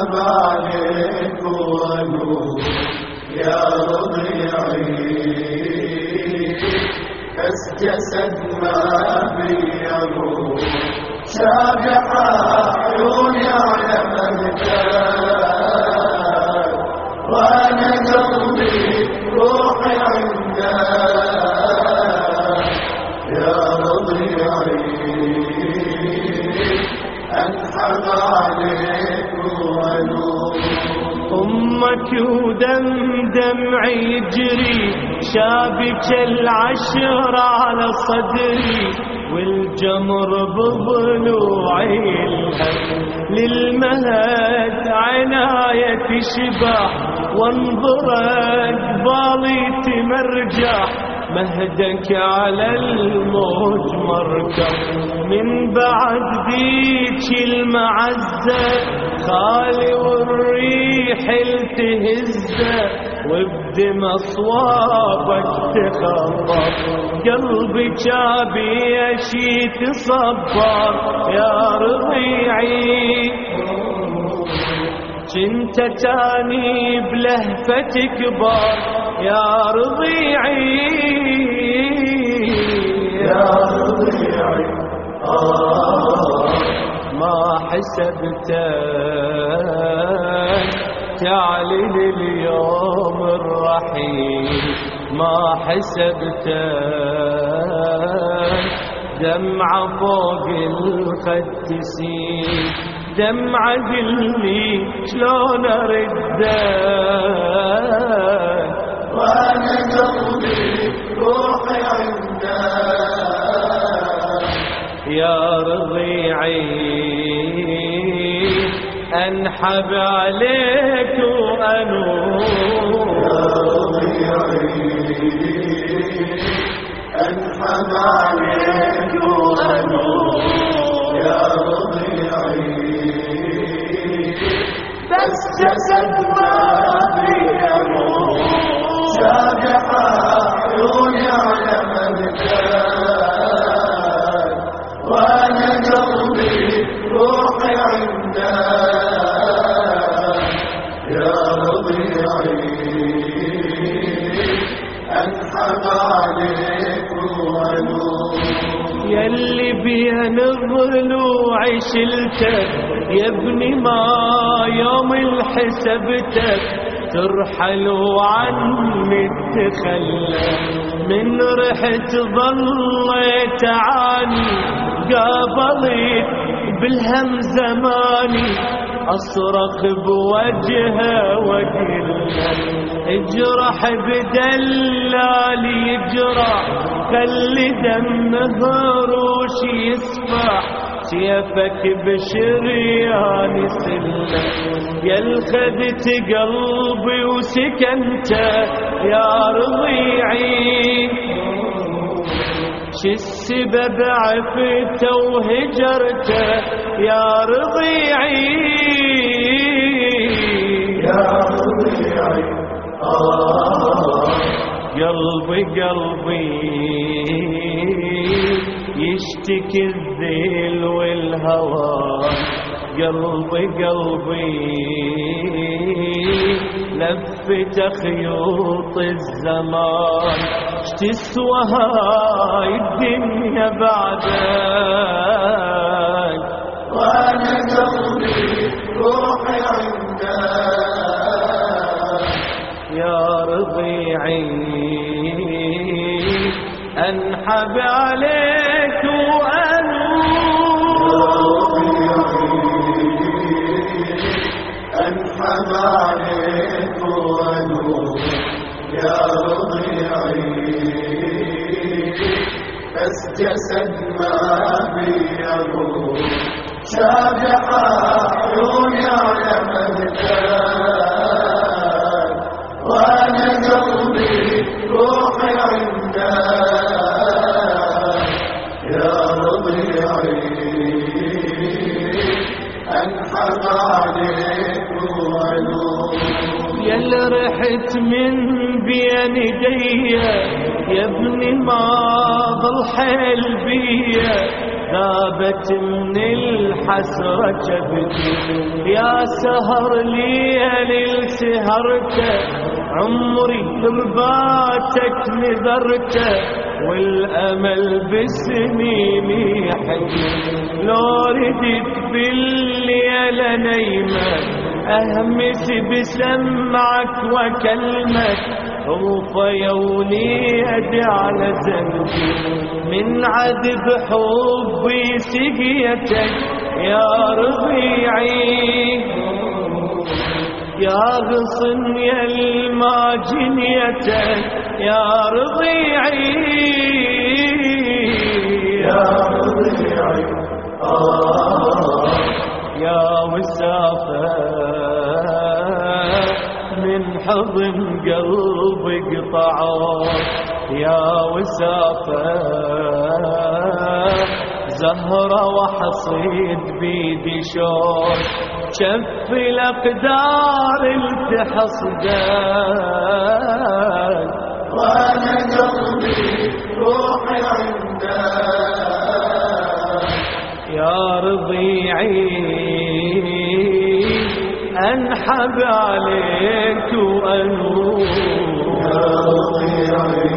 انحب عليك ونور يا رضيعي، بس جسد ما بي روح، شابح عيوني على مهداك، وانا قلبي روحي عندك يا رضيعي، انحب عليك ونور. أمك ودمعي يجري، شابك العشر على صدري، والجمر بضلوعي الهم للمهد عناية تشبع، وانظر قبالي تمرجع، مهدك على الموج مركب، من بعد ديك المعزة خالي والريح التهزه، وبدم اصوابك تخبط، قلبي جابي شي تصبر يا رضيعي، جنت تاني بلهفة كبار يا رضيعي، يا رضيعي ما حسبتك تعلن اليوم الرحيل، ما حسبتك دمعة فوق الخد تسيل، دمعة قلبي شلون اردك، وانا قلبي روحي عندك يا رضيعي، انحب عليك وانور يا رضيعي، انحب عليك وانور يا رضيعي، بس جسد ما بي روح، شابح عيوني على مهداك، وانا قلبي روحي عندك يا رضيعي، انحب عليك ونور. يلي بين الضلوع شلتك يا ابني، ما يوم الحسبتك ترحل وعني تخلى، من رحت ظليت عني، قابلت بالهم زماني، أصرخ بوجهه وقله اجرح بدلالي يجرح، خلي دمه روش يسفح، سيفك بشريان سلة، يا الخذت قلبي وسكنته يا رضيعي، شو السبب عفته وهجرته يا رضيعي، يا رضيعي قلبي يشتكي الذيل والهوى، قلبي لفت خيوط الزمان، تسوى هاي الدنيا بعدك، وانا قلبي روحي عندك يا رضيعي، انحب عليك وانور، انحب عليك ونور يا رضيعي، بس جسد ما بي روح، شابح عيوني على مهداك، وانا قلبي روحي عندك يا رضيعي، انحب عليك ونور. يا رحت من بين ايديا يا ابني، ما ظل حيل بيا، ذابت من الحسرة كبدي. يا سهر ليالي سهرته، عمري برباتك نذرته، والأمل بسنيني حكي. لو ردت بالليل نيمة أهمس بسمعك وكلمك، رفيوني يدي على ذنبي من عذب حبي سقيتك يا ربيعي. يا غصن يا الماجنيتك يا ربيعي يا ربيعي يا وسافة من حضن قلبي قطعات. يا وسافة زهرة وحصيد بيدي شوق، شف الأقدار التحصدك، وانا قلبي روحي عندك يا رضيعي. أنحب عليك وأنوم يا رضيعي،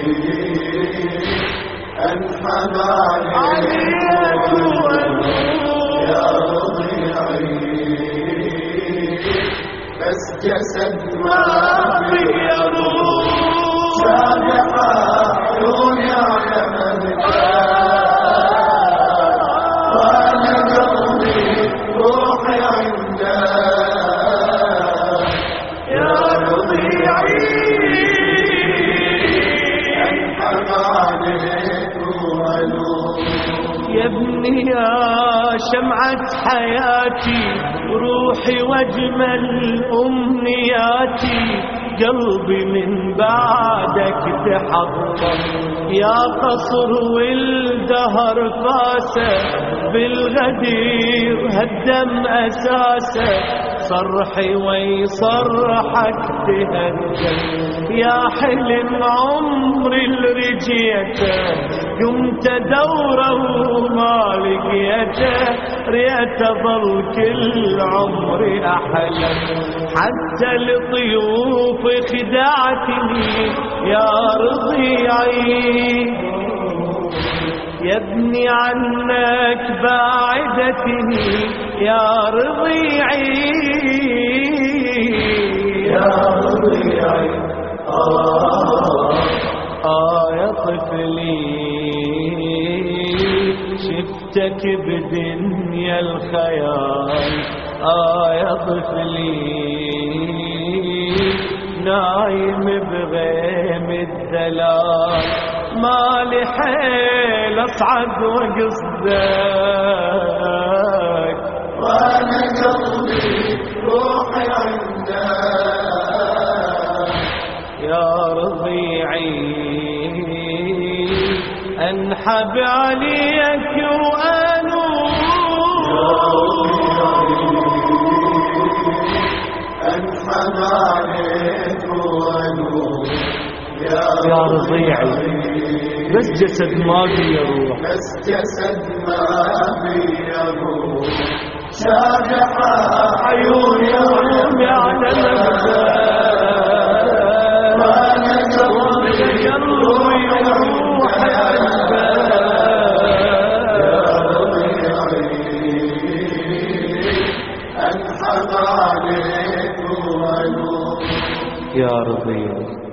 أنحب عليك وأنوم يا رضيعي، بس جسد ما في روح، سابقة عيوني على مذكار، وانا قلبي روحي عندك يا رضيعي. أنحب عليك وألوم يا ابني يا شمعة حياتي، روحي واجمل أمنياتي، قلبي من بعدك تحطم. يا قصر والدهر قاسى، بالغدير هدم أساسه، صرحي ويصرحك تهدم. يا حلم عمري الرجيته، قمت دوره وما لقيته، ريت ظل كل عمري أحلم. حتى الطيوف خدعتني يا رضيعي، يا ابني عنك باعدتني يا رضيعي يا رضيعي. يا طفلي شفتك بدنيا الخيال. يا طفلي نايم بغيم الدلال، ما لي حيل اصعد وقصدك، وانا قلبي روحي عندك يا رضيعي. انحب عليك أنحب عليك وأنوم يا رضيعي. بس جسد ما بي روح، بس جسد ما بي روح، شاقحة عيوني على مبدأ، وانا قلبي روحي يا رضيعي.